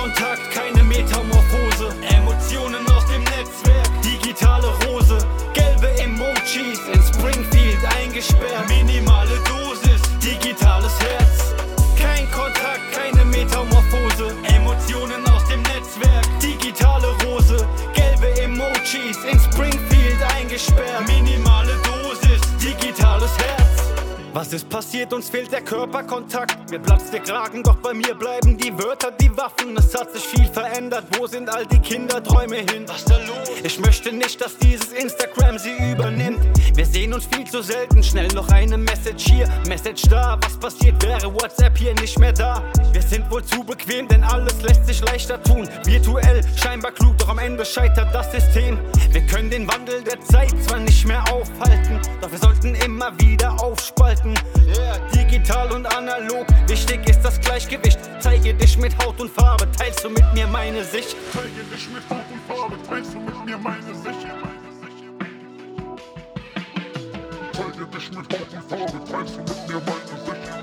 Kontakt, keine Metamorphose. Emotionen aus dem Netzwerk, digitale Rose. Gelbe Emojis in Springfield eingesperrt. Minimale Dosis, digitales Herz. Kein Kontakt, keine Metamorphose. Emotionen aus dem Netzwerk, digitale Rose. Gelbe Emojis in Springfield eingesperrt. Minimale Dosis, digitales Herz. Was ist passiert? Uns fehlt der Körperkontakt. Mir platzt der Kragen, doch bei mir bleiben die Wörter, die Waffen. Es hat sich viel verändert. Wo sind all die Kinderträume hin? Was da los? Ich möchte nicht, dass dieses Instagram sie übernimmt. Wir sehen uns viel zu selten. Schnell noch eine Message hier, Message da. Was passiert, wäre WhatsApp hier nicht mehr da? Wir sind wohl zu bequem, denn alles lässt sich leichter tun. Virtuell, scheinbar klug, doch am Ende scheitert das System. Wir können den Wandel der Zeit zwar nicht mehr aufhalten, doch wir sollten immer wieder aufspalten. Yeah. Digital und analog, wichtig ist das Gleichgewicht. Zeige dich mit Haut und Farbe, teilst du mit mir meine Sicht. Zeige dich mit Haut und Farbe, teilst du mit mir meine Sicht. Zeige dich mit Haut und Farbe, teilst du mit mir meine Sicht.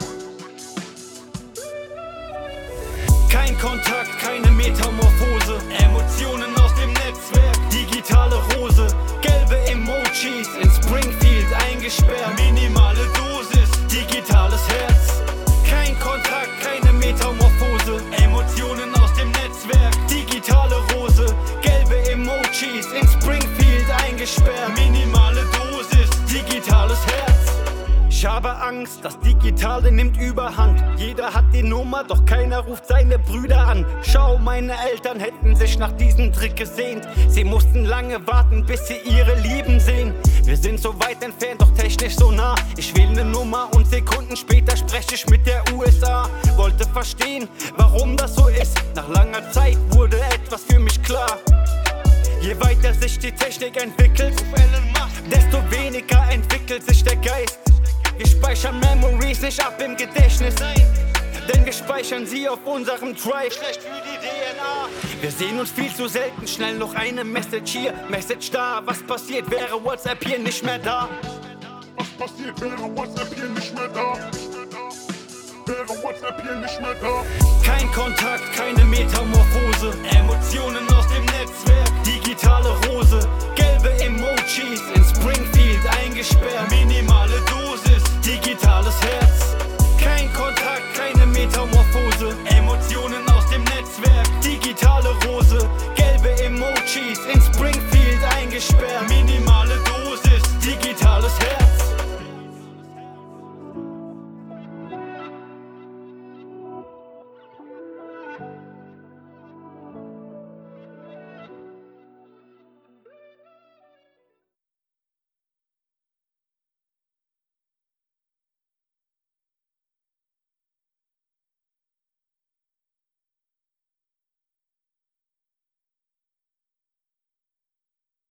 Kein Kontakt, keine Metamorphose. Emotionen aus dem Netzwerk, digitale Rose. Gelbe Emojis in Springfield eingesperrt. Minimale Dosis, digitales Herz. Kein Kontakt, keine Metamorphose. Emotionen aus dem Netzwerk, digitale Rose. Gelbe Emojis in Springfield eingesperrt. Minimale Dosis, digitales Herz. Ich habe Angst, das Digitale nimmt Überhand. Jeder hat die Nummer, doch keiner ruft seine Brüder an. Schau, meine Eltern hätten sich nach diesem Trick gesehnt. Sie mussten lange warten, bis sie ihre Lieben sehen. Wir sind so weit entfernt, doch technisch so nah. Ich wähle ne Nummer und Sekunden später spreche ich mit der USA. Wollte verstehen, warum das so ist. Nach langer Zeit wurde etwas für mich klar. Je weiter sich die Technik entwickelt, desto weniger entwickelt sich der Geist. Wir speichern Memories nicht ab im Gedächtnis, denn wir speichern sie auf unserem Drive. Schlecht für die DNA. Wir sehen uns viel zu selten. Schnell noch eine Message hier, Message da. Was passiert, wäre WhatsApp hier nicht mehr da? Was passiert, wäre WhatsApp hier nicht mehr da? Wäre WhatsApp hier nicht mehr da? Kein Kontakt, keine Metamorphose. Emotionen aus